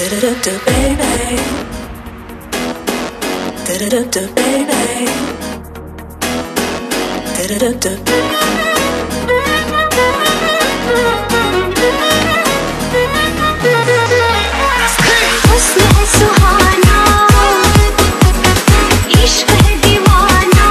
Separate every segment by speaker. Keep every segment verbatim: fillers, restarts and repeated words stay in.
Speaker 1: Do-do-do-do, baby. Do-do-do-do, baby. Do-do-do-do. हुस्न है सुहाना, इश्क है दीवाना।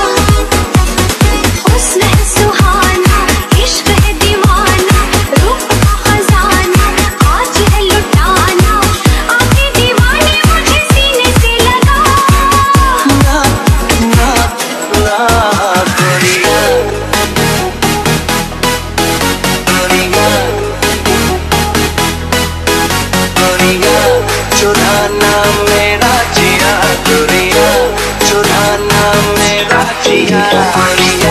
Speaker 1: हुस्न है सुहाना, इश्क है दीवाना। रूप का खजाना आज है लुटाना। आके दीवाने मुझे सीने से लगा। ना ना ना गोरिया, गोरिया, गोरिया, चुराना मेरा जिया, गोरिया, चुराना मेरा जिया, गोरिया।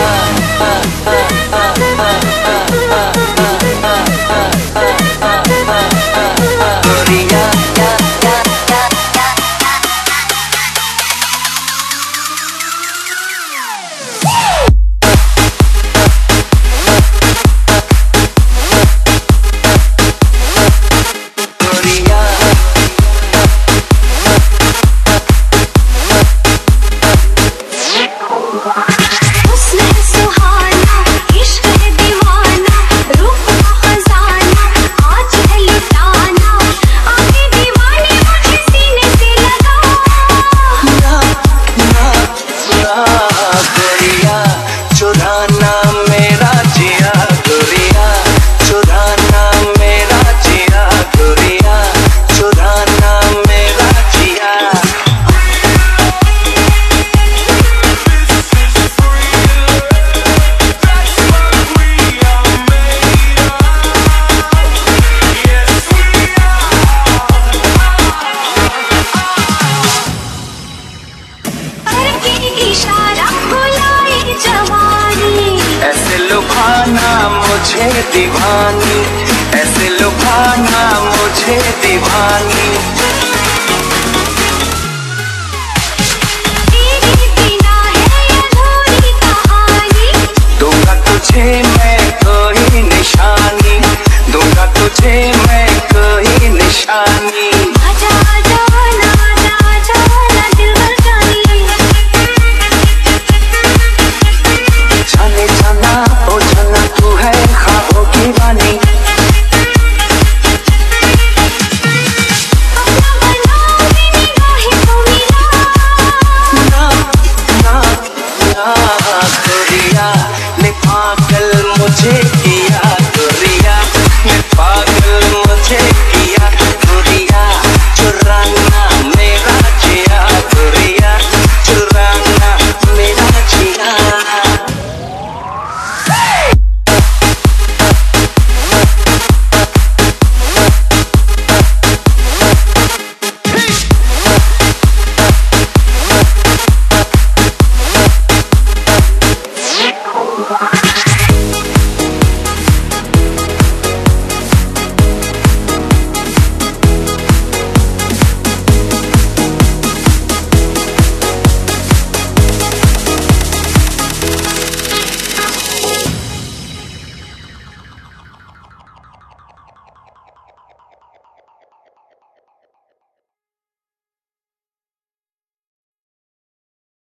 Speaker 1: ऐसे लुभाना मुझे दीवानी, ऐसे लुभाना मुझे दीवानी।